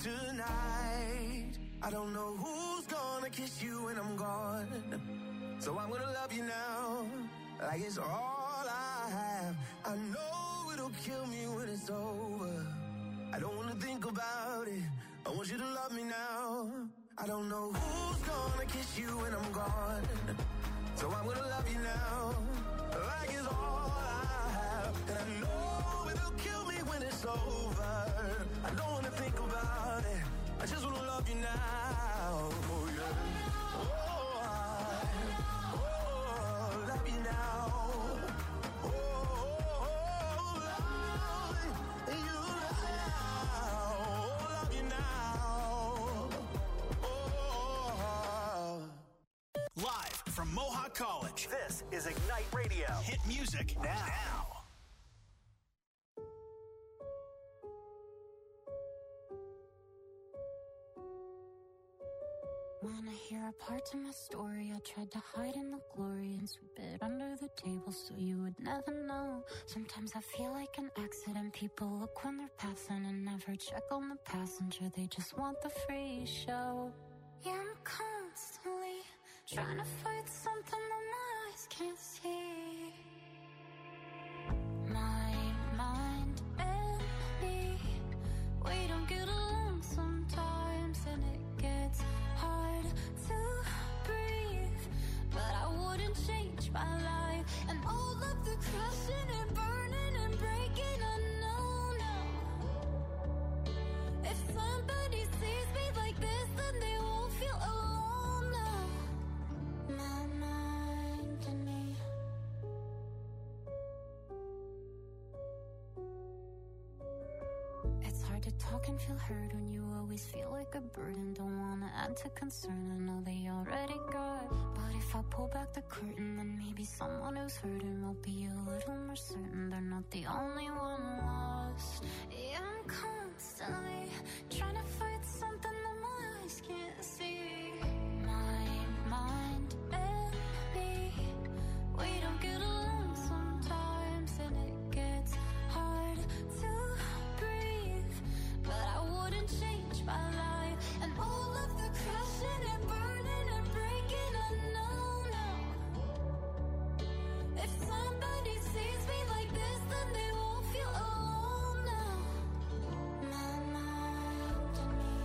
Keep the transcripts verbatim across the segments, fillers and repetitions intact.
tonight. I don't know who's gonna kiss you when I'm gone, so I'm gonna love you now, like it's all I have. I know it'll kill me when it's over. I don't wanna think about it. I want you to love me now. I don't know who's gonna kiss you when I'm gone, so I'm gonna love you now, like it's all I have. And I know it'll kill me when it's over. I don't wanna think about it. I just wanna love you now. Oh yeah. Oh, I, oh, love you now. Oh, oh, love you now. Love you now. Oh. Live from Mohawk College, this is Ignite Radio. Hit music now. now. Wanna hear a part of my story? I tried to hide in the glory and sweep it under the table so you would never know. Sometimes I feel like an accident. People look when they're passing and never check on the passenger. They just want the free show. Yeah, I'm constantly trying to fight something that my eyes can't see. My mind and me, we don't get along sometimes, and it gets hard to breathe. But I wouldn't change my life and all of the crashing and burning and breaking. I know now, if somebody sees me like this, then they won't feel alone now. My mind and me. It's hard to talk and feel heard when you always feel like a burden. Don't wanna add to concern, I know they already got. But if I pull back the curtain, then maybe someone who's hurting will be a little more certain they're not the only one lost. Yeah, I'm constantly trying to fight something that my eyes can't see. My mind and me, we don't get along sometimes, and it gets hard to breathe. But I wouldn't change my life and all of the crashing and burning and breaking. I know now, if somebody sees me like this, then they won't feel alone now. My mind and me.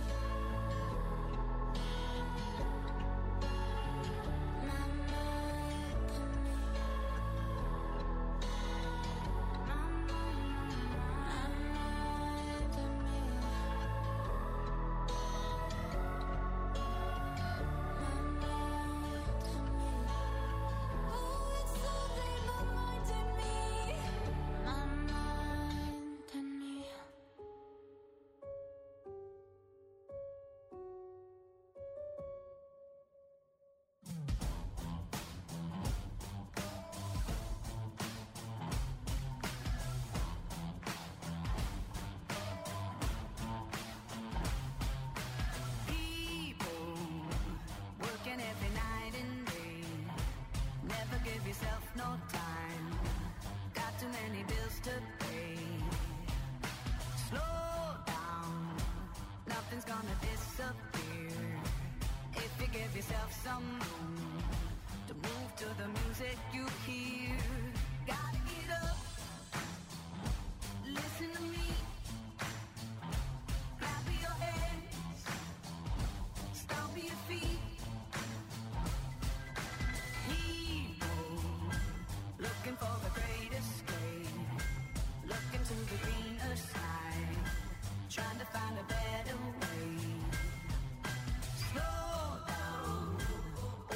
My mind and me. My mind, my mind and me. My mind and me. Oh, it's only my mind and me. My mind and me. People working every night and day. Never give yourself no time. Got too many bills to pay. Slow down, nothing's gonna disappear. If you give yourself some room to move to the music you hear. Gotta get up, listen to me. Clap your hands, stomp your feet. People looking for the great escape, looking to the greener side, trying to find a better way. Slow down,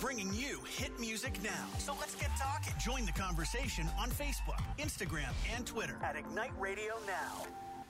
bringing you hit music now. So let's get talking. Join the conversation on Facebook, Instagram, and Twitter at Ignite Radio Now.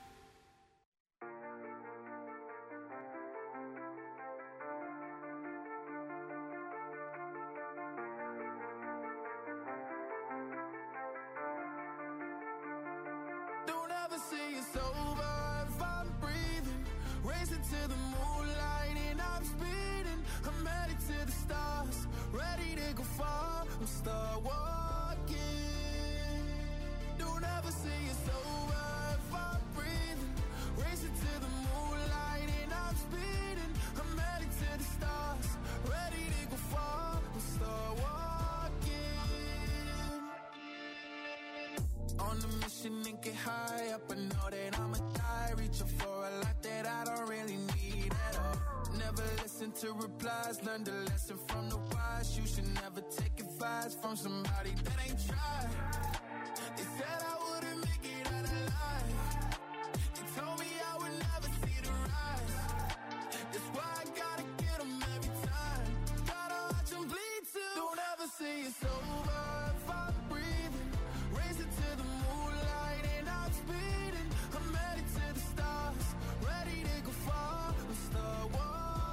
To replies, learn the lesson from the wise. You should never take advice from somebody that ain't tried. They said I wouldn't make it out alive. They told me I would never see the rise. That's why I gotta get them every time. Gotta watch them bleed too. Don't ever say it's over if I'm breathing. Race it to the moonlight and I'm speeding. I'm headed to the stars, ready to go far. I'm start walking.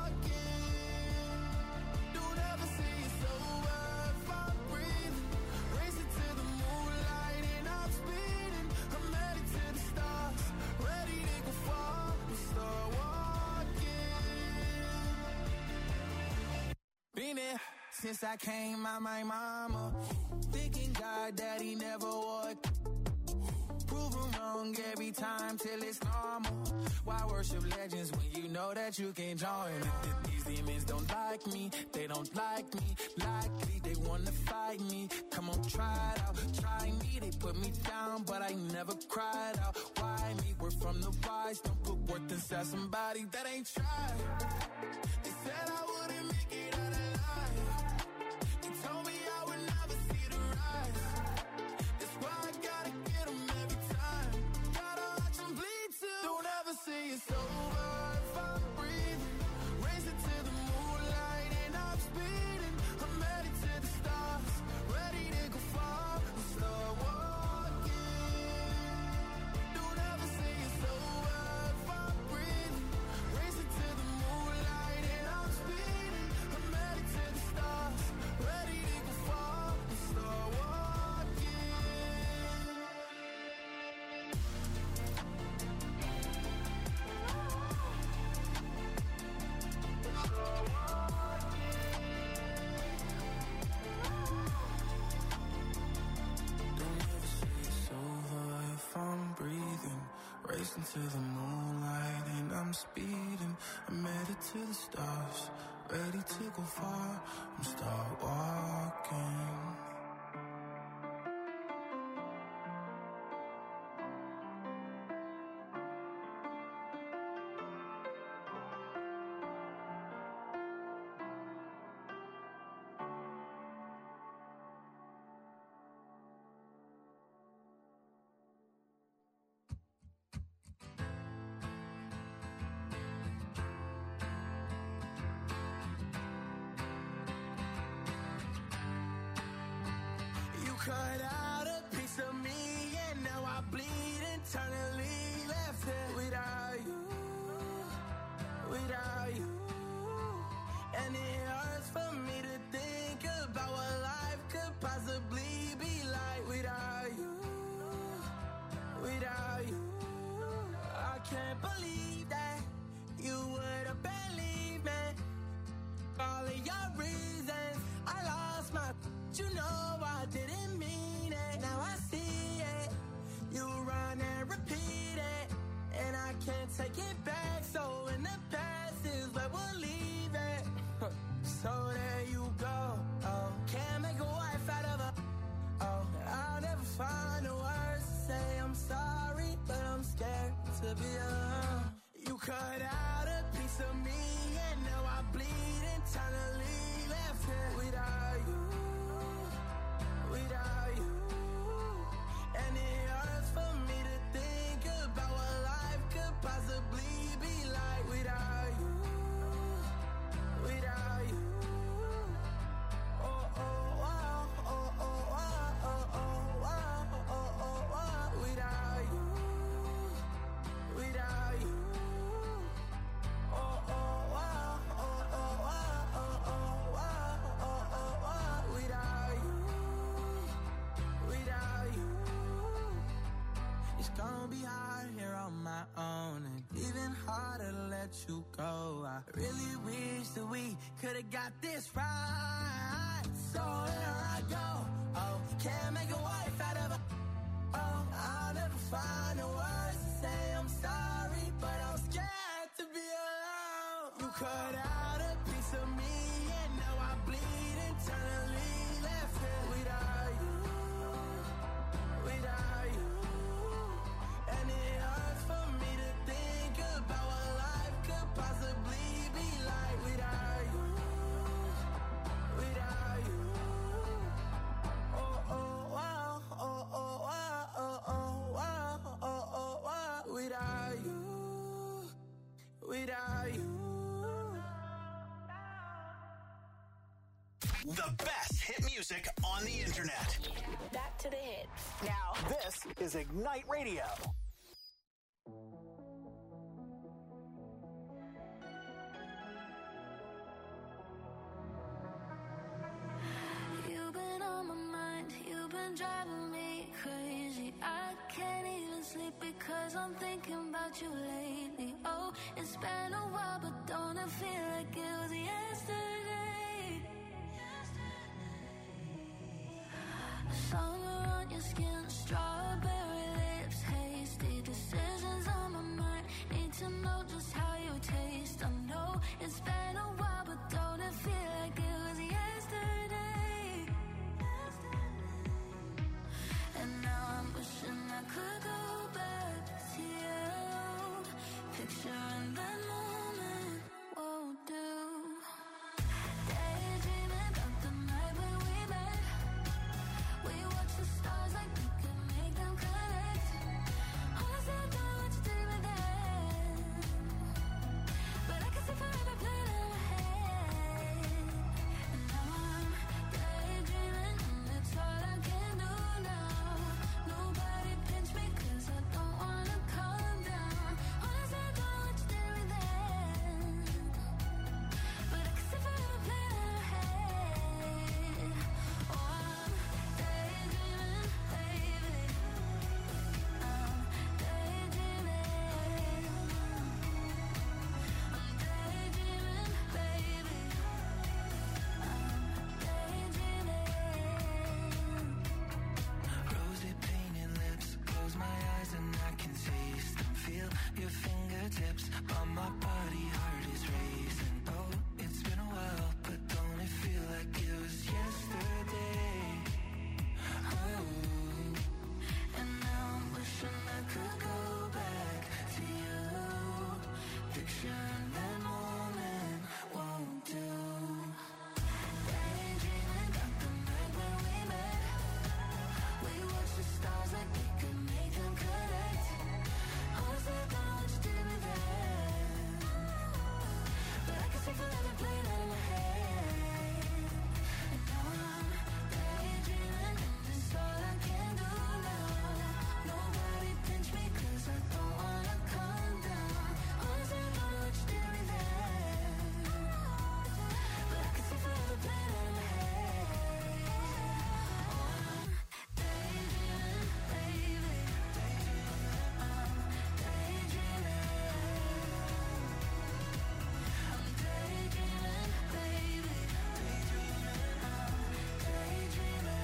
Since I came out my mama, thinking God that he never would. Proven wrong every time till it's normal. Why worship legends when you know that you can join? These demons don't like me, they don't like me. Likely they wanna fight me. Come on, try it out, try me. They put me down, but I never cried out. Why me? We're from the wise. Don't put worth inside somebody that ain't tried. They said I wouldn't make it out alive. Told me I would never see the rise. That's why I gotta get them every time. Gotta watch them bleed too. Don't ever say it's over if I'm breathing. Race it to the moonlight and I'm speeding. I'm headed to the stars, ready to go far. I'm start walking. Don't ever say it's over if I'm breathing. Race it to the moonlight and I'm speeding. I'm headed to the stars, ready to go far and start walking. Don't ever say it's over if I'm breathing. Racing to the moonlight and I'm speeding. I'm headed to the stars, ready to go far. I'm start walking. Cut out a piece of me and now I bleed internally. Left it without you, without you. And it hurts for me to think about what life could possibly be like without you, without you. I can't believe that you would have believed me. All of your reasons, I lost my, you know I didn't mean it. Now I see it. You run and repeat it, and I can't take it back. So in the past is where we'll leave it. So there you go. Oh, can't make a wife out of a. Oh, I'll never find the words to say I'm sorry, but I'm scared to be alone. You cut out a piece of me, and now I bleed internally. Left it without you, without you. And it hurts for me to think about what life could possibly be like without you, without you. I really wish that we could've got this right. So here I go. Oh, can't make a wife out of a. Oh, I'll never find the words to say I'm sorry, but I'm scared to be alone. You cut out a piece of me, and now I bleed internally. Left it without you, without you. And it hurts for me to think about what life could possibly be like without you, without you. Oh, oh, wow, oh, oh, wow, oh, oh, wow, oh, oh, wow. Without you, without you. The best hit music on the internet. Back to the hits. Now, This is Ignite Radio. You've been on my mind, you've been driving me crazy. I can't even sleep because I'm thinking about you lately. Oh, it's been a while, but don't it feel like it was yesterday? Summer on your skin, strawberry lips, hasty decisions on my mind. Need to know just how you taste. I know it's been a while, but don't it feel like it was yesterday? And now I'm wishing I could go back to you. Picturing that moment won't do. Daydreaming about the night when we met. We watched the stars like we could make them connect. Honestly, I don't know what you did with that, but I can see forever playing in my head. And now I'm daydreaming, and it's all I can do now. Nobody pinch me 'cause I don't wanna calm down. Honestly, I don't know what you did with that, but I can see forever playing in my head. Oh, I'm daydreaming, baby. I'm daydreaming. I'm daydreaming, baby. I'm daydreaming. Rosy painted lips, close my eyes and I can taste them. Feel your fingertips on my body, heart is racing. Oh, it's been a while, but don't it feel like it was yesterday? Oh, and now I'm wishing I could go back to you. Picturing that moment won't do. Daydreaming about the night when we met. We watched the stars like we could make them connect. Honestly, I don't know what you did with that, but I can see forever playing out in my head. And now I'm daydreaming, and it's all I can do now. Nobody pinch me 'cause I don't wanna calm down. Honestly, I don't know what you did with that, but I can see forever playing out in my head. Oh, I'm daydreaming, baby. I'm daydreaming. I'm daydreaming, baby. I'm daydreaming.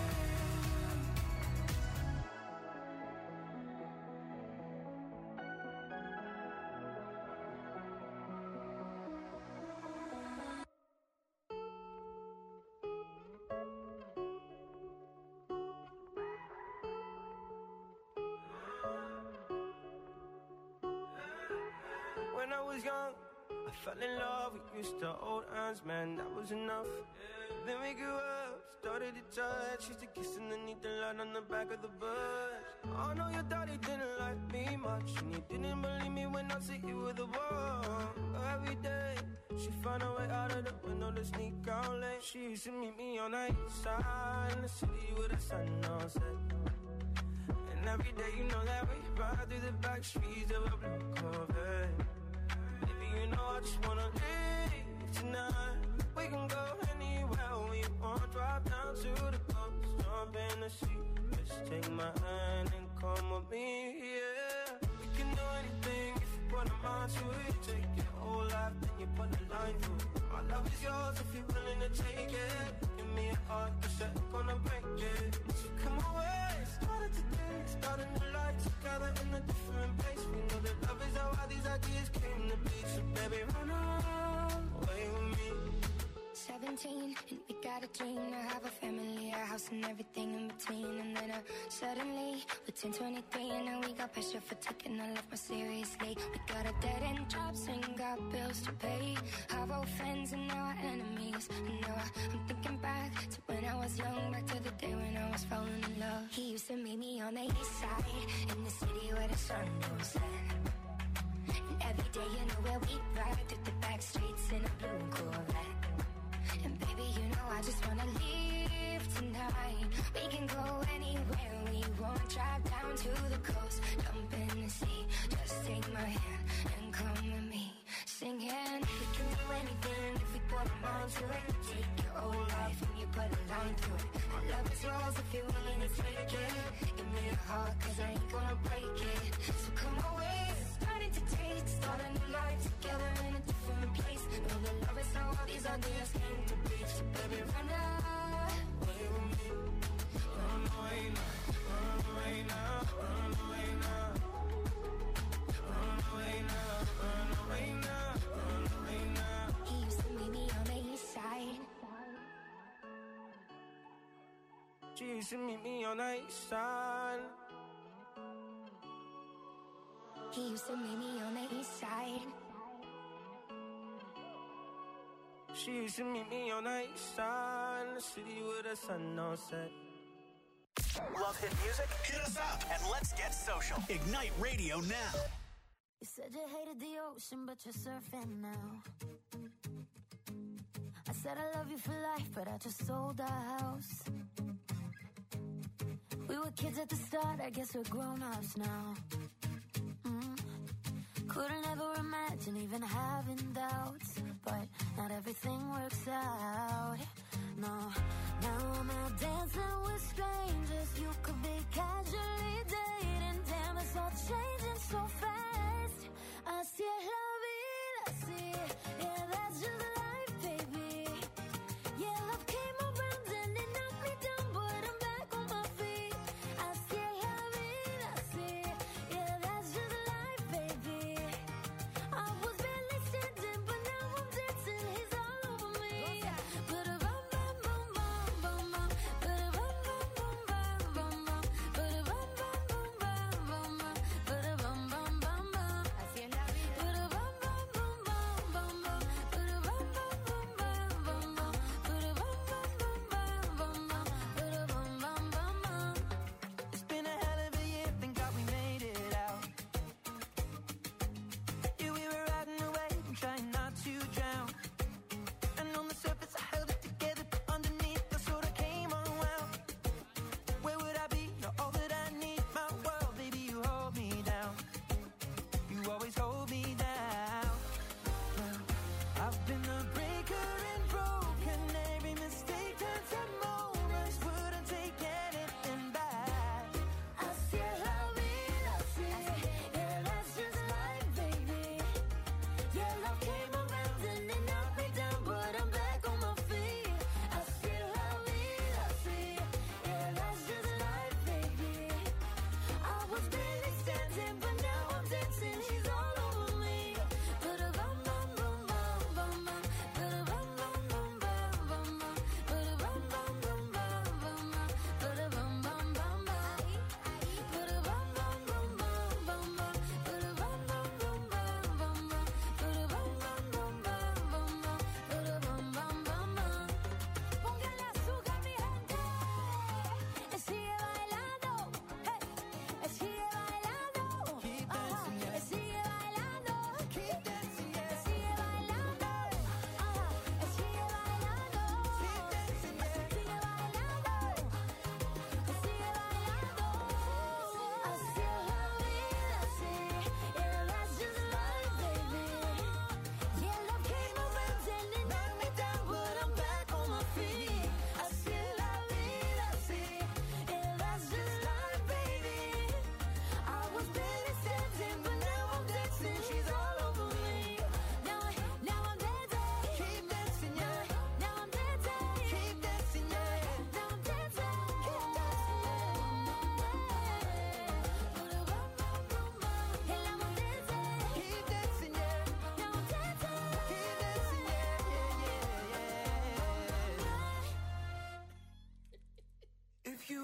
When I was young, I fell in love. We used to hold hands, man, that was enough. Then we grew up, started to touch. Used to kiss underneath the light on the back of the bus. I know your daddy didn't like me much, and he didn't believe me when I said you were the one. Every day, she found a way out of the window to sneak out late. She used to meet me on the east side in the city with the sun on set. And every day, you know that we ride through the back streets of a blue Corvette. Baby, you know I just wanna leave tonight. We can go anywhere we want. Drive down to the coast, jump in the sea. Just take my hand and come with me, yeah. We can do anything if you put a mind to it. Take your whole life, then you put a line through it. My love is yours if you're willing to take it. Give me a heart, cause I'm gonna break it. So come away, started today, start a new life together in a different place. We know that love is how all these ideas came to be. So baby, run away with me. Seventeen, and we got a dream to have a family, a house and everything in between. And then uh, suddenly, we're ten twenty-three, and now we got pressure for taking our life more seriously. We got a dead end jobs and got bills to pay. Our old friends and now our enemies. And now I, I'm thinking back to when I was young, back to the day when I was falling in love. He used to meet me on the east side, in the city where the sun don't set. And every day, you know where we ride through the back streets in a blue Corvette. And baby, you know I just wanna leave tonight. We can go anywhere we want. Drive down to the coast, jump in the sea. Just take my hand and come with me. Singing, we can do anything if we put a mind to it. Take your whole life and you put a line through it. My love is yours if you're willing to take it. Give me a heart, cause I ain't gonna break it. So come away, starting to take, start a new life together in a different place. Know that love is how all these ideas came to be. So baby, run away with me. Run away now, run away now, run away now. Run away now, run away now, run away now. He used to meet me on the east side. She used to meet me on the east side. He used to meet me on the east side. She used to meet me on the east side, in the city where the sun don't set. Love hit music? Hit us up and let's get social. Ignite Radio now. You said you hated the ocean, but you're surfing now. I said I love you for life, but I just sold our house. We were kids at the start, I guess we're grown-ups now. Mm. Couldn't ever imagine even having doubts, but not everything works out. No, now I'm out dancing with strangers. You could be casually dating. Damn, it's all changing so fast. I see la vida, see. Yeah, that's just life, baby. Yeah, love came around and it knocked me down, but I'm back on my feet. I see la vida, see. Yeah, that's just life, baby. I was barely standing, but now I'm dancing. He's all over me. But a bum bum bum bum bum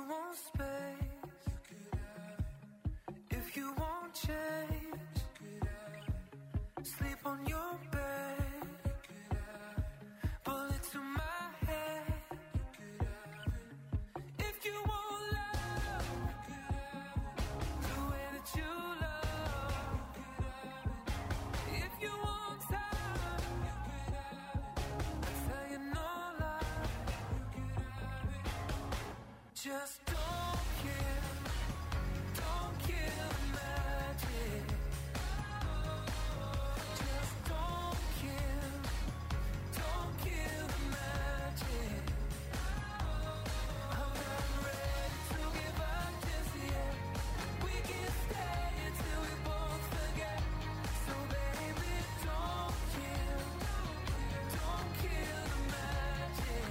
want space, you could have it. If you want change, you could have it. Sleep on your bed, you could have it. Bullet to my head, you could have it. If you want love, you could have it. The way that you love, you could have it. If you want time, you could have it. I tell you no lie, you could have it. Just don't kill, don't kill the magic. Just don't kill, don't kill the magic. I'm not ready to give up just yet. We can stay until we both forget. So baby, don't kill, don't kill the magic.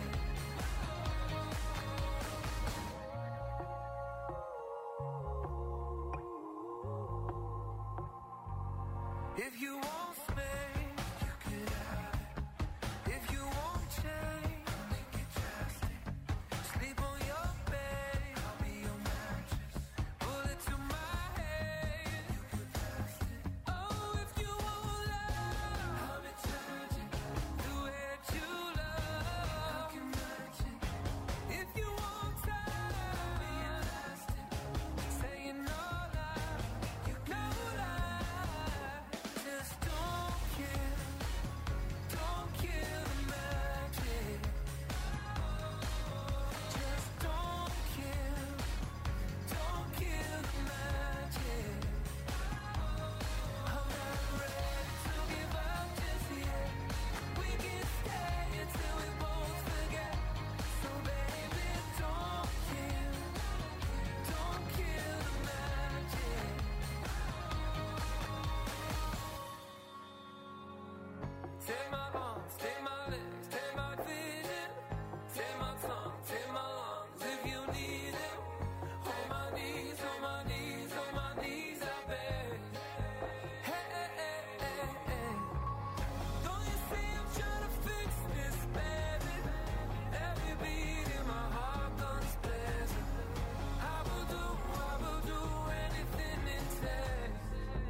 If you want space, you could have it. If you want change, I'll make it drastic. Sleep on your bed, I'll be your mattress. Bullet to my head, you could blast it. Oh, if you want love, I'll be charging. The way that you love, I can match it. If you want time, I'll be elastic. Saying no lie, you no lie. Just don't kill, don't kill the magic. Just don't kill, don't kill the magic. I'm not ready to give up just yet. We can stay until we both forget. So baby, don't kill, don't kill the magic. Take my arms, take my legs, take my vision. Take my tongue, take my lungs if you need it. Hold my knees, hold my knees, hold my knees, I beg. Hey, hey, hey, hey, hey. Don't you see I'm trying to fix this, baby? Every beat in my heart guns blazing. I will do, I will do anything it takes.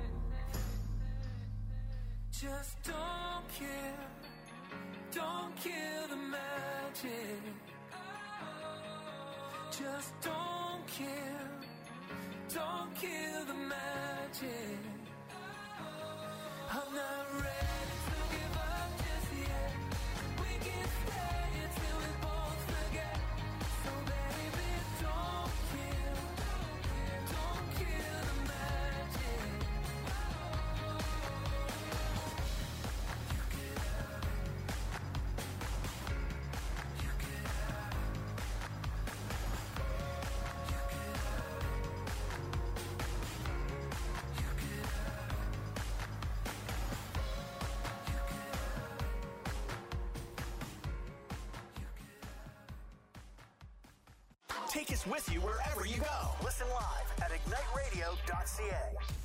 Just don't kill, don't kill the magic. Just don't kill, don't kill the magic. I'm not ready to give up just yet. We can stay until we both forget. So baby, don't kill, don't kill the magic. You could have it. You could have it. You could have it. You could have it. You could have it. Take us with you wherever you go. Listen live at ignite radio dot c a.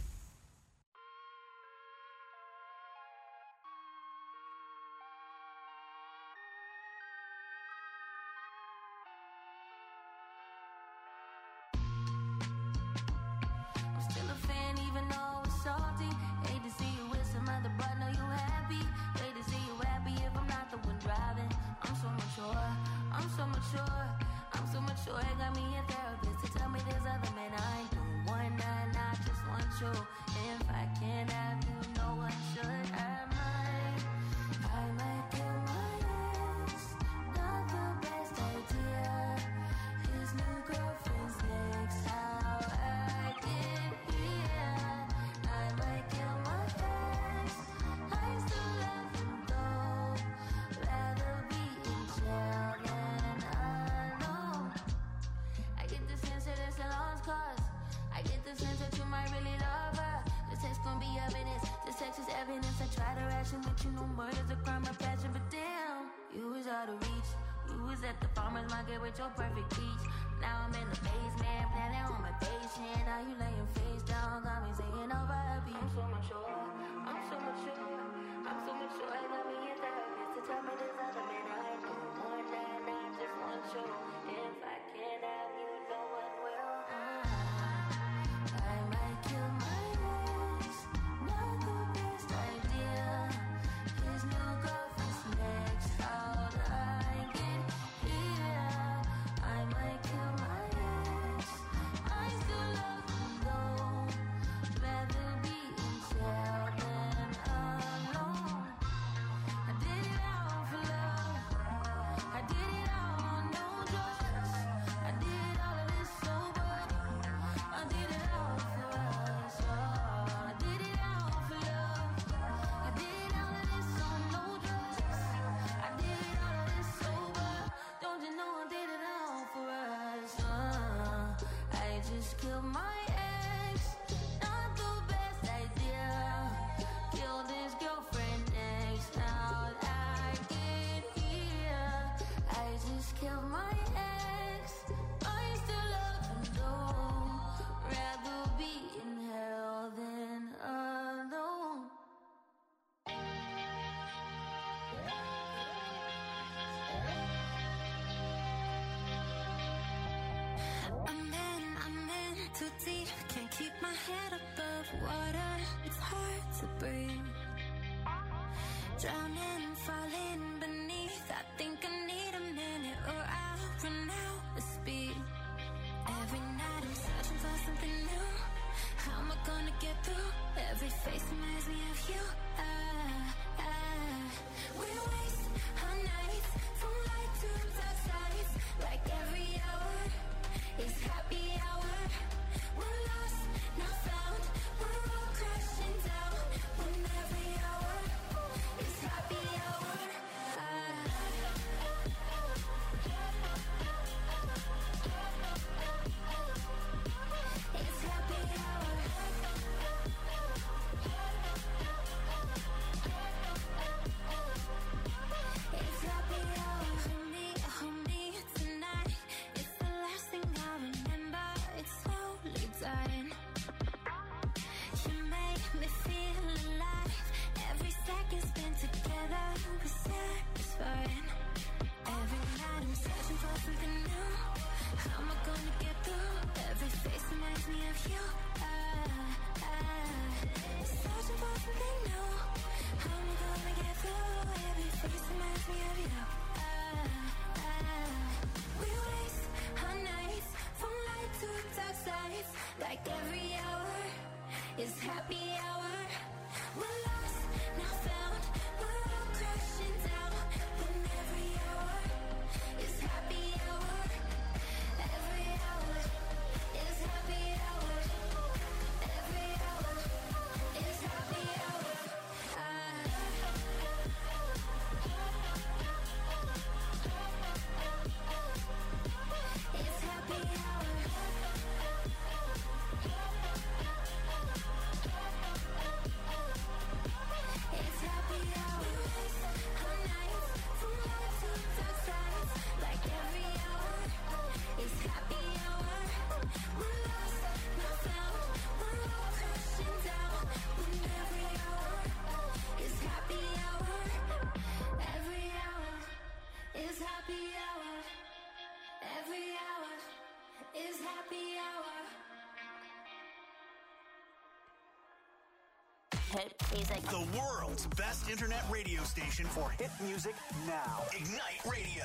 I'm still a fan even though it's salty. Hate to see you with some other, but know you happy. Hate to see you happy if I'm not the one driving. I'm so mature, I'm so mature, I'm so mature. It got me a therapist to tell me there's other men I ain't doing one night, I just want you. If I can't have you, no one should. I might, I might kill my ex. Not the best idea. His new girlfriend's next. How I get here. I might kill my ex. I still love him though. Rather be in jail than alone. I get the sense that it's a lost cause. I get the sense that you might really love her. This text gon' be evidence. This text is evidence. I try to ration, but you know murder's a crime of passion. But damn, you was out of reach. You was at the farmer's market with your perfect peach. Now I'm in the basement, planning on my patient. Now you laying face down, got me singing over a beat. I'm so mature, I'm so mature, I'm so mature. I got me a therapist to tell me there's other men I know. One night, I just want you. If I can't have you, no one kill my ex. Not the best idea. Killed his girlfriend next. Now I get here. I just killed my ex. I still love him though. Rather be in hell than alone. I'm in, I'm in too deep. Can't keep my head above water. It's hard to breathe. Drowning, falling beneath. I think I need a minute or I'll run out of speed. Every night I'm searching for something new. How am I gonna get through? Every face reminds me of you. Ah, ah. We waste our nights from light to dark sides. Like every hour is happy hour. We're lost, not found. We're all crashing down. When every hour is happy hour. Ah. It's happy hour. It's happy hour. Hold me, hold me tonight. It's the last thing I remember. It's slowly dying. You make me feel alive. Every second spent together was satisfying. Every night I'm searching for something new. How am I gonna get through? Every face reminds me of you. Ah, ah. Searching for something new. How am I gonna get through? Every face reminds me of you. Ah, ah. We waste our nights from light to dark sides. Like every hour is happy hour. We're lost, not found. We're all crashing down. When every hour is happy hour. Every hour is happy hour. Every hour is happy hour. Ah. It's happy hour. It's happy hour. Our nights from light to dark sides. Like every hour is happy hour. We're lost, not found. We're all crashing down. When every hour is happy hour. Every hour is happy hour. Every hour is happy hour. Hit music. The world's best internet radio station for hit music now. Ignite Radio.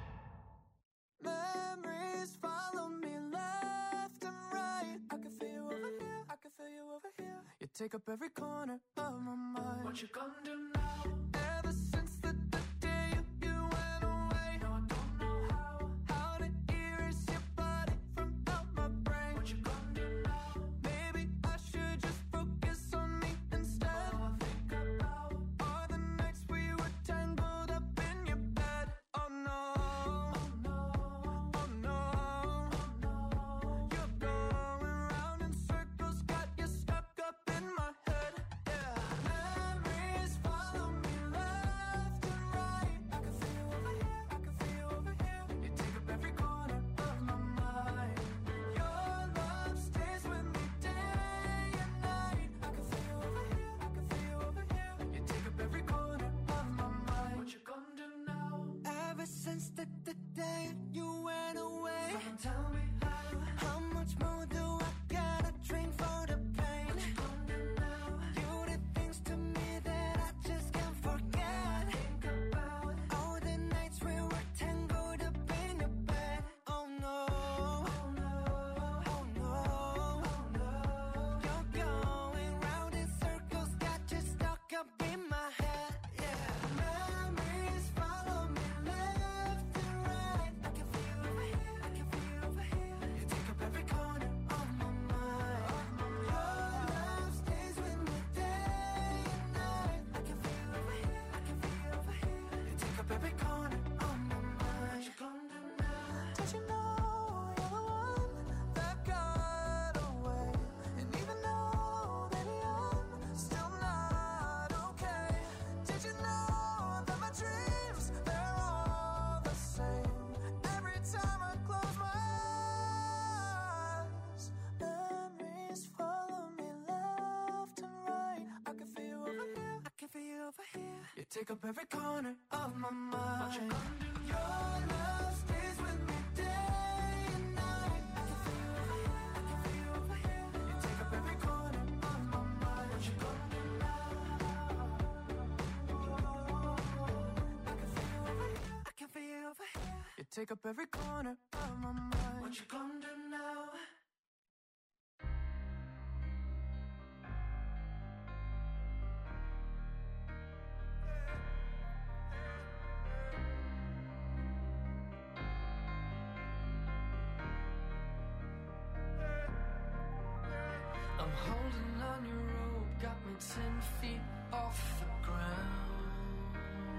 Memories follow me left and right. I can feel you over here. I can feel you over here. You take up every corner of my mind. What you gonna do now? Ever since the, the day you, you went away, no, I don't know how. How to erase your body from out my brain. What you gonna do now? Maybe I should just focus on me instead. All I think about are the nights we were tangled up in your bed. Oh no, oh no, oh no, oh no. You're going round in circles, got you stuck up in my head. Yeah, memories follow me left and right. I can feel you over here, I can feel you over here. You take up every corner of my mind. Your love stays with me day and night. I can feel you over here, I can feel you over here. You take up every corner of my mind. What you gonna do now? Ever since the, the day you went away, someone tell me how. How much more do I gotta drink for the pain? What you gonna do now? You did things to me that I just can't forget. Think about all the nights we were tangled up in your bed. Oh no, oh no, oh no, oh no. You're going round in circles, got you stuck up in my head. Yeah, memories follow me left and right. I can feel you over here, I can feel you over here. You take up every corner of my mind. Your love stays with me day and night. I can feel you over here, I can feel you over here. You take up every corner of my mind. What you gonna do now? Don't you know you're the one that got take up every corner of my mind. What you gonna do? Your love stays with me day and night. I can feel you over here, I can feel you over here. You take up every corner of my mind. What you gonna do now? I can feel you over here, I can feel you over here. You take up every corner of my mind. What you gonna do now? I'm holding on your rope, got me ten feet off the ground.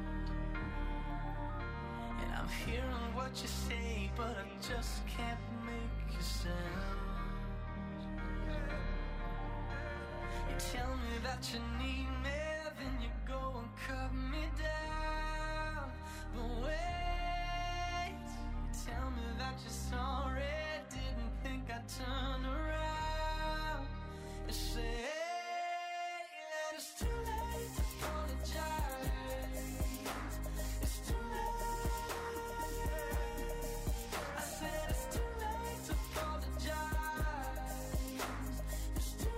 And I'm hearing what you say, but I just can't make a sound. You tell me that you need me, then you go and cut me down. But wait, you tell me that you're sorry, didn't think I'd turn around. You say that it's too late to apologize. It's too late. I said it's too late to apologize. It's too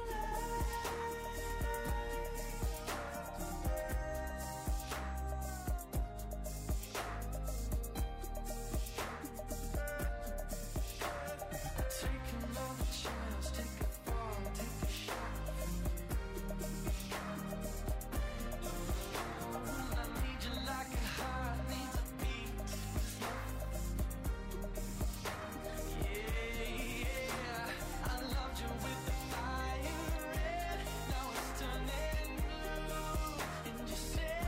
taking all the chance, take a fall, take a shot. I need you like a heart needs a beat. Yeah, yeah. I loved you with the fire red. Now it's turning blue. And you say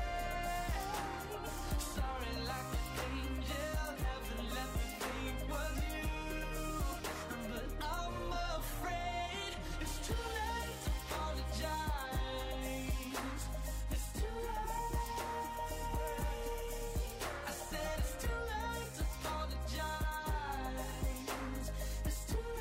sorry like an angel. Heaven let me think was you. But I'm afraid it's too late to apologize. It's too late. I said it's too late to apologize. It's too late.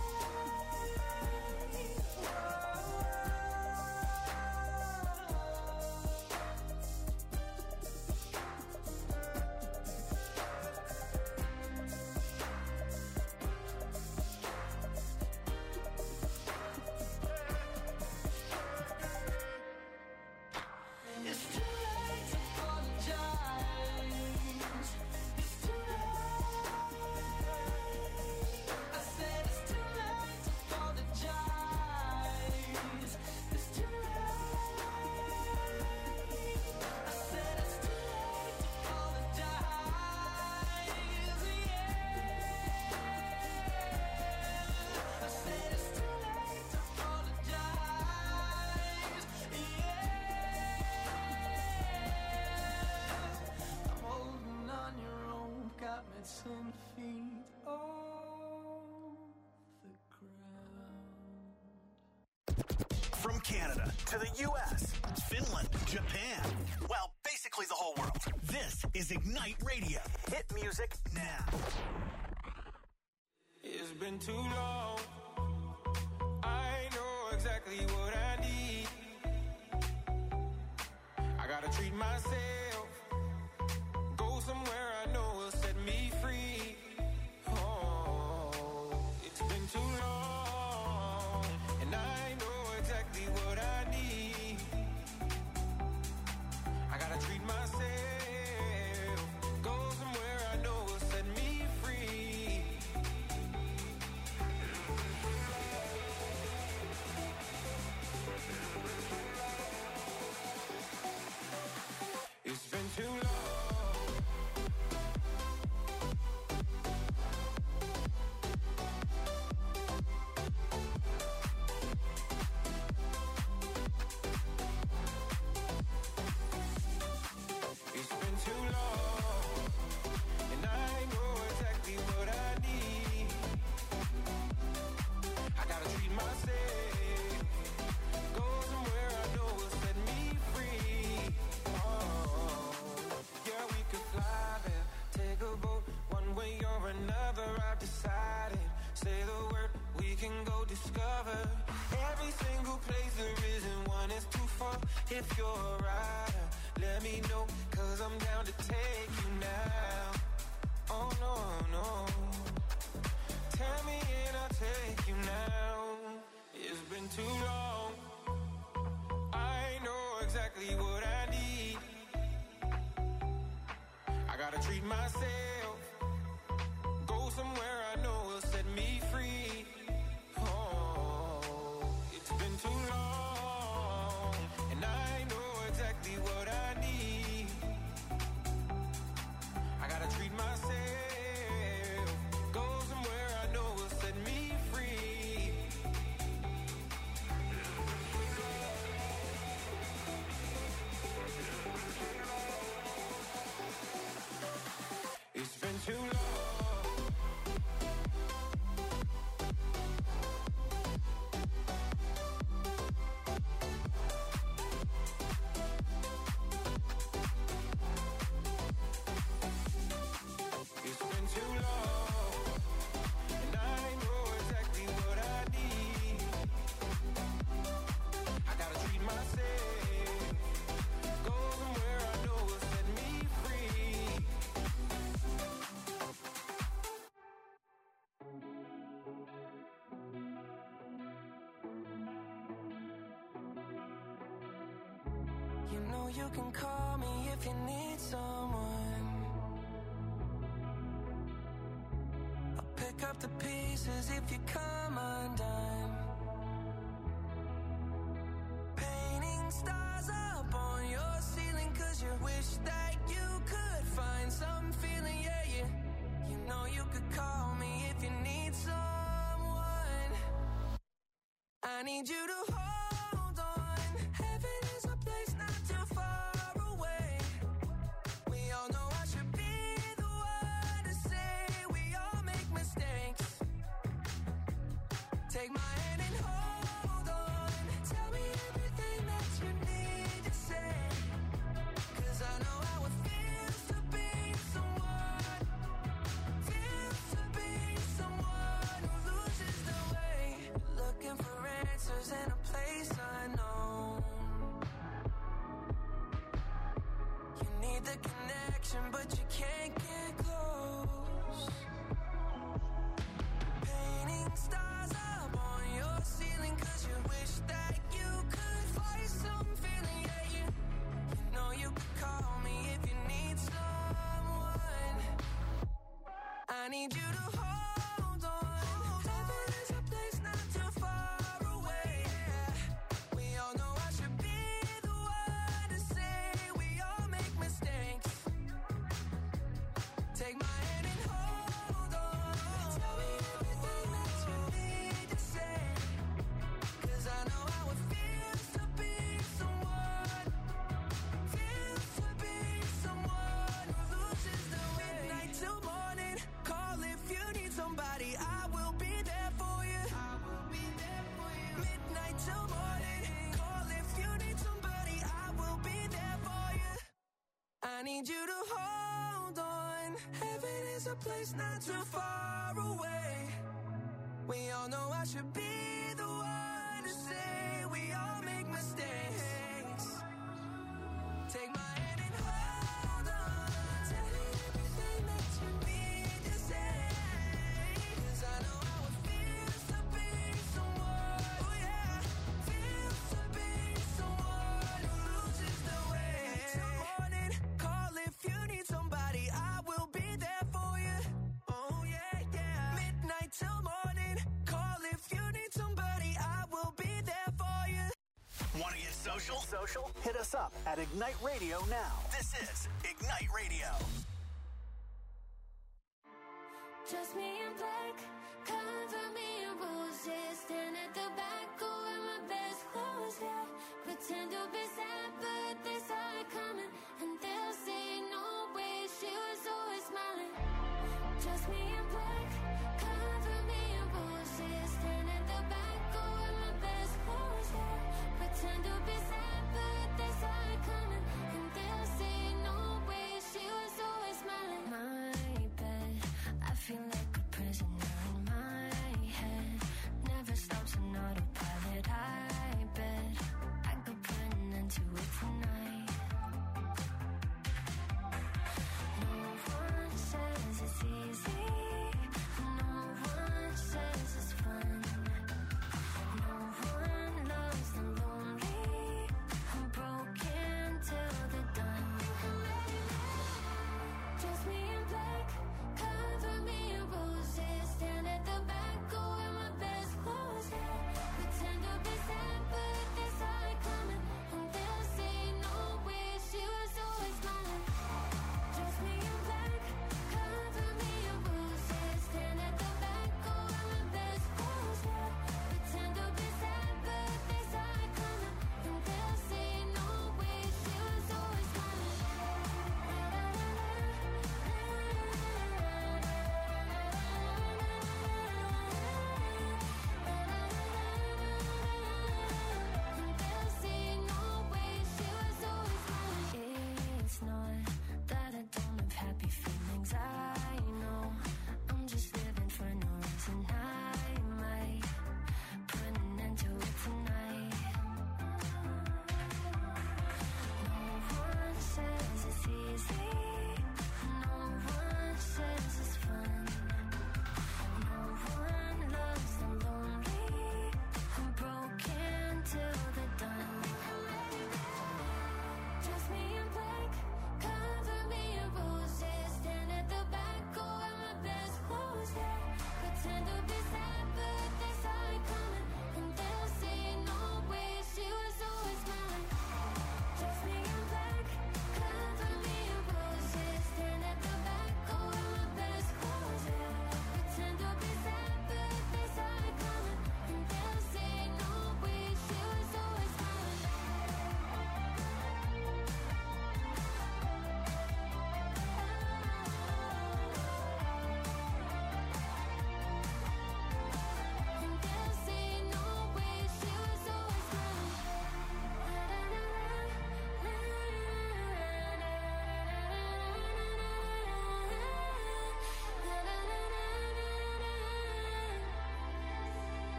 It's too late to apologize. It's too late. I said it's too late to apologize. It's too late. I said it's too late to apologize. Yeah. I said it's too late to apologize. Yeah. I'm holding on your rope, got me ten feet off the ground. From Canada to the U S, Finland, Japan, well, basically the whole world. This is Ignite Radio. Hit music now. It's been too long. I know exactly what I need. I gotta treat myself. Go somewhere I know will set me free. Oh, it's been too long. And I know exactly what I need. I gotta treat myself. Go somewhere I know will set me free. It's been too long. It's been too long. And I know exactly what I need. I gotta treat myself. Go somewhere I know will set me free. Oh, yeah, we could fly there, take a boat, one way or another. I've decided. Say the word, we can go discover every single place there isn't one is too far. If you're a rider, let let me know, cause I'm down to take you now. Oh no, no. Tell me and I'll take you now. It's been too long. I know exactly what I need. I gotta treat myself. Go somewhere I know will set me free. Oh, it's been too long. And I know exactly what I need. I gotta treat myself. Go somewhere I know will set me free. It's been too long. It's been too long, and I know exactly what I need. I gotta treat myself. Go somewhere I know will set me free. You know you can call me if you need someone. I'll pick up the pieces if you come undone. Painting stars up on your ceiling, cause you wish that you could find some feeling, yeah, yeah. You know you could call me if you need someone. I need you to hold on. Heaven is a place not too far away. We all know I should be the one to say we all make mistakes. Take my hand and hold on. Tell me everything that you need to say. Cause I know how it feels to be someone. Feels to be someone who loses the way. Looking for answers in a place unknown. You need the connection, but you can't get close. Painting stars up on your ceiling, cause you wish that you could find some feeling, yeah, you, you know you could call me if you need someone. I need you to hold on. Heaven is a place not too far away. We all know I should be the one to say we all make mistakes. Take my hand and hold on. Tell me everything that you need to say. Cause I know how it feels to be someone. Feels to be someone who loses the way. Midnight till morning. Call if you need somebody. I will be there for you. I will be there for you. Midnight till morning. Call if you need somebody. I will be there for you. I need you to hold on. Heaven is a place not too far away. We all know I should be the one to say we all make mistakes. Take my hand and hold on. Tell me everything that you need to say. Cause I know how it feels to be someone. Oh yeah. Feels to be someone who loses the way. Till morning, call if you need somebody. I will be there for you. Oh yeah, yeah. Midnight till morning, call if you need somebody. I will be there for you. Want to get social? Social? Hit us up at Ignite Radio now. This is Ignite Radio. Just me in black, cover me in roses. Stand at the back, go in my best clothes, yeah. Pretend to be sad, but they saw it coming. And they'll say, no way, she was always smiling. Just me in black, cover me in roses. Stand at the back, go in my best clothes, yeah. Pretend to be sad, but they saw it coming. And they'll say, no way, she was always smiling. My bed, I feel like a prisoner in my head. Never stops on autopilot. I bet I could put an end to it tonight.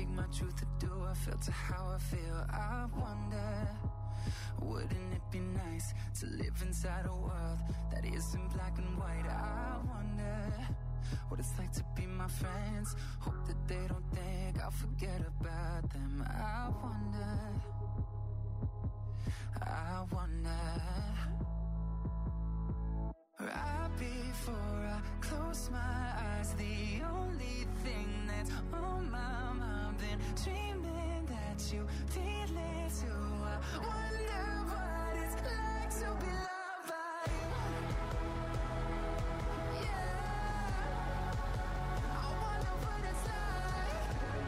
speak my truth or do I filter how I feel? I wonder, wouldn't it be nice to live inside a world that isn't black and white? I wonder what it's like to be my friends. Hope that they don't think I'll forget about them. I wonder, I wonder. Right before I close my eyes, the only thing that's on my mind, been dreaming that you feel it too. I wonder what it's like to be loved by you. Yeah, I wonder what it's like.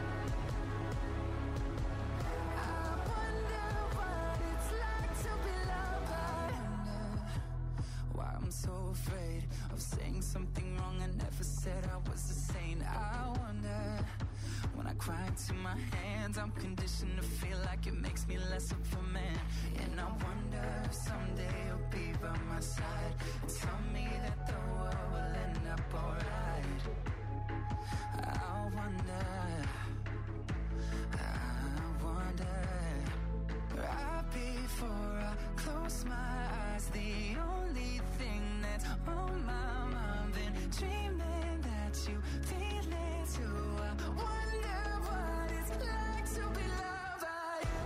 I wonder what it's like to be loved by you. Why I'm so afraid of saying something wrong. I never said I was a saint. I wonder, when I cry into my hands, I'm conditioned to feel like it makes me less of a man. And I wonder if someday you'll be by my side and tell me that the world will end up alright. I wonder, I wonder. Right before I close my eyes, the only thing that's on my mind, been dreaming that you feel it too. I wonder what it's like to be loved by you.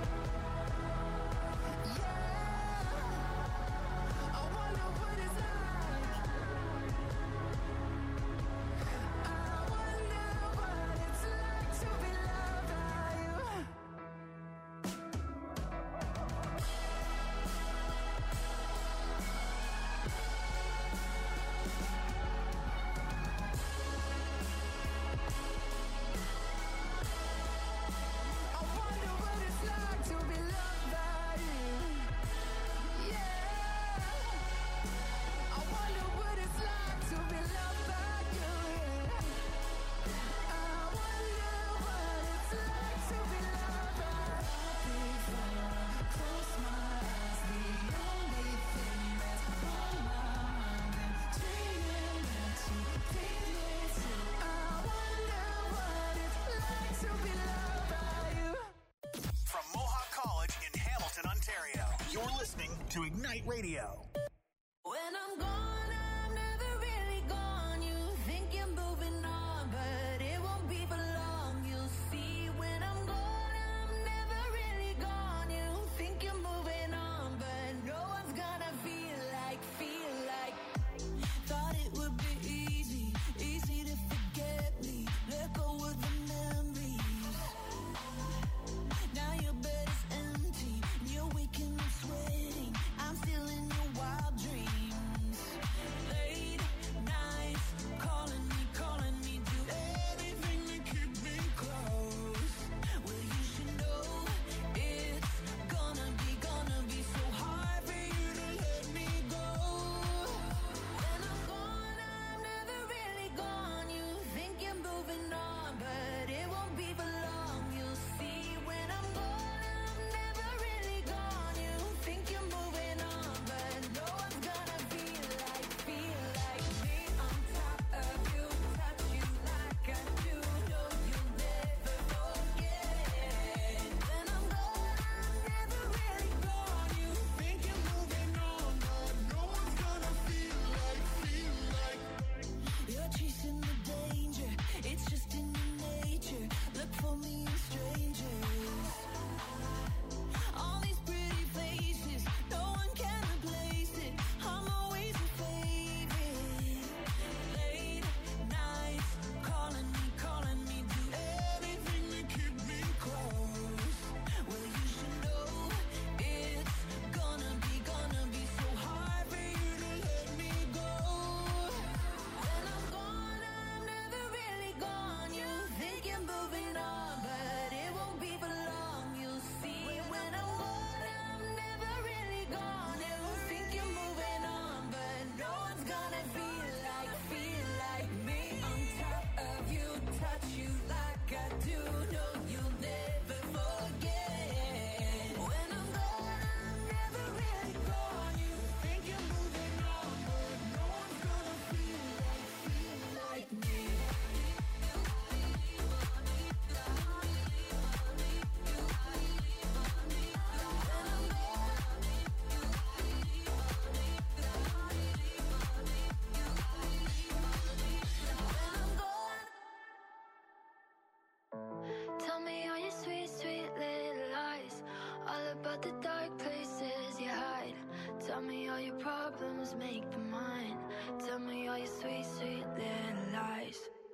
Yeah, I wonder what it's like. I wonder what it's like to be loved by you. I wonder what it's like to be loved by you. Yeah, I wonder what it's like to be loved by you. Yeah, I wonder what it's like to be loved by you. Before I close my eyes, the only thing that's on my mind, been dreaming that you feel it too. I wonder what it's like to be loved by you. From Mohawk College in Hamilton, Ontario, you're listening to Ignite Radio. When I'm gone, I'm never really gone. You think you're moving on, but it won't be for long. You'll see when I'm gone, I'm never really gone. You think you're moving on, but no one's gonna feel like, feel like. Thought it would be easy, easy to forget me. Let go of the memories. Now your bed is empty, and you're waking up sweating. I'm still in your wild all your problems, make them mine. Tell me all your sweet, sweet little lies.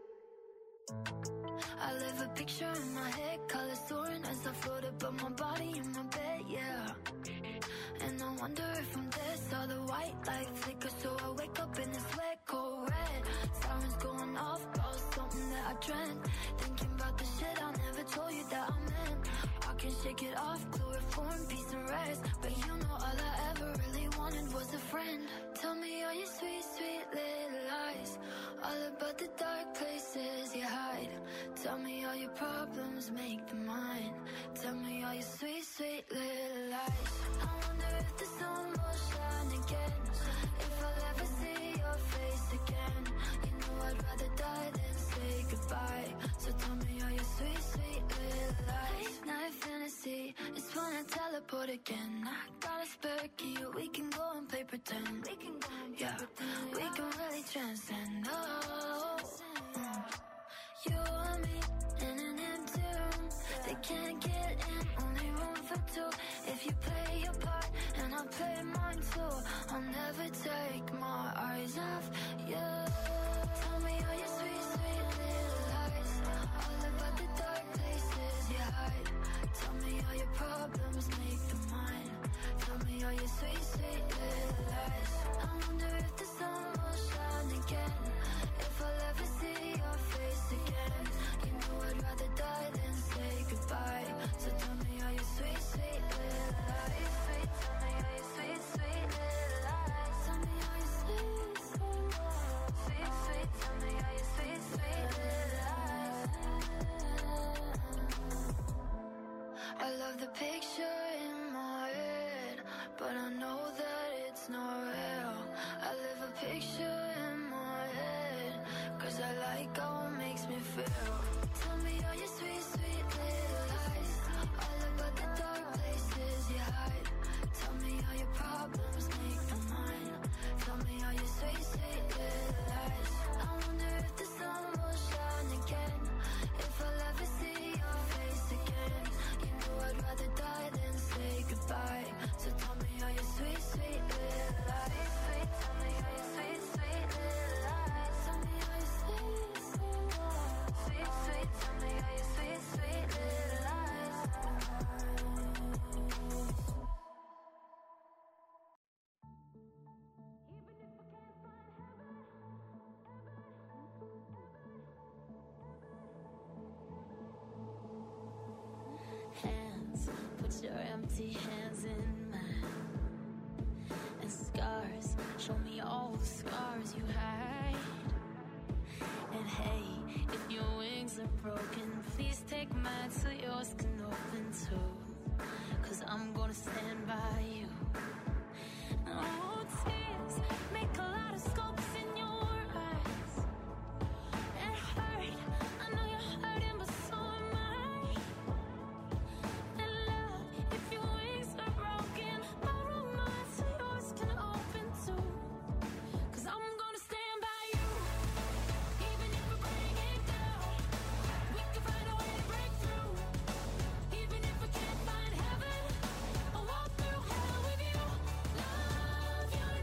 I live a picture in my head, colors soaring as I float above my body in my bed, yeah. And I wonder if I'm dead, saw the white light flicker, so I wake up in this wet, cold red. Sirens going off, about something that I dreamt. Thinking about the shit I never told you that I meant. I can shake it off, chloroform, peace and rest. But you know all I ever really wanted was a friend. Tell me all your sweet, sweet little lies, all about the dark places you hide. Tell me all your problems, make them mine. Tell me all your sweet, sweet little lies. I wonder if the sun will shine again, if I'll ever see your face again. You know I'd rather die than say goodbye. So tell me all your sweet, sweet little lies. Night fantasy, it's when I teleport again. I got a spare key, we can go and play pretend. We can go and yeah, pretend. We can really transcend. Oh, mm. You and me in an empty room. They can't get in, only room for two. If you play your part and I play mine too, I'll never take my eyes off you. Tell me all your sweet, sweet little lies, all about the dark places you hide. Tell me all your problems, make them mine. Tell me all your sweet, sweet little lies. I wonder if the sun will shine again, if I'll ever see your face again. You know I'd rather die than say goodbye. So tell me all your sweet, sweet little lies. Sweet, tell me all your sweet, sweet little lies. Tell me all your sweet, sweet, sweet, sweet. Tell me all your sweet, sweet little lies. I love the picture in my head, but I know that it's not real. I live a picture in my head, cause I like how it makes me feel. Tell me all your sweet, sweet little lies, all about the dark places you hide. Tell me all your problems, make them mine. Tell me all your sweet, sweet little lies. I wonder if the sun will shine again, if I'll ever see your face again. You know I'd rather die than say goodbye. So tell me all your sweet, sweet little lies. Sweet, tell me all your sweet, sweet little lies. Tell me all your sweet, sweet, sweet, sweet. Tell me all your sweet, sweet little lies. Hands, put your empty hands in mine. And scars, show me all the scars you hide. And hey, if your wings are broken, please take mine so yours can open too. Cause I'm gonna stand by you. Oh, tears make a lot of scopes in your eyes. It hurt, I know you're hurting, but so am I. And love, if your wings are broken, borrow mine so yours can open too. Cause I'm gonna stand by you, even if we bring it down. We can find a way to break through. Even if we can't find heaven, I'll walk through hell with you. Love you.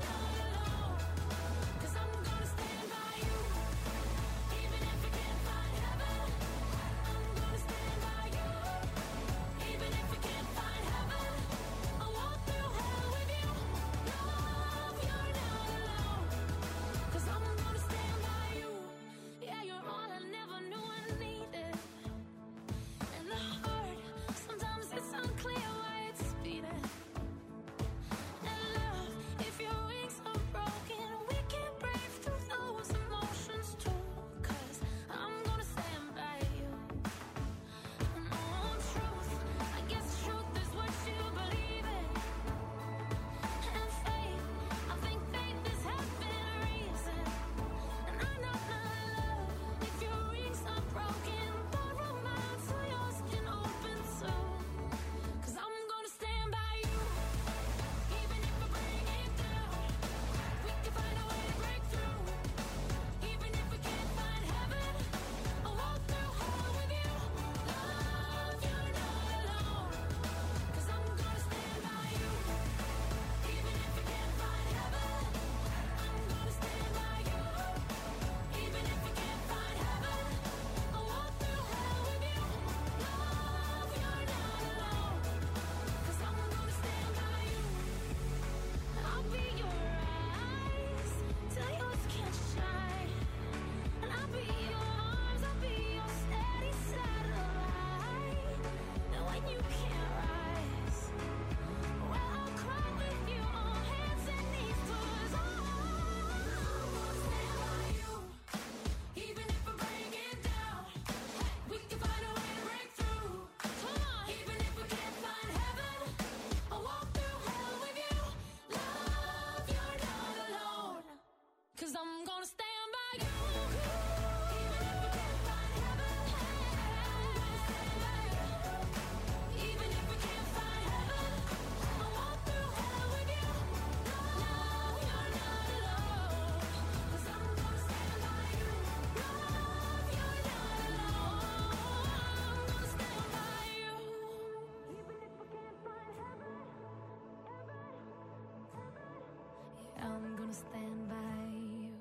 I'ma stand by you.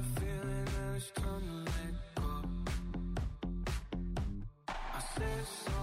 This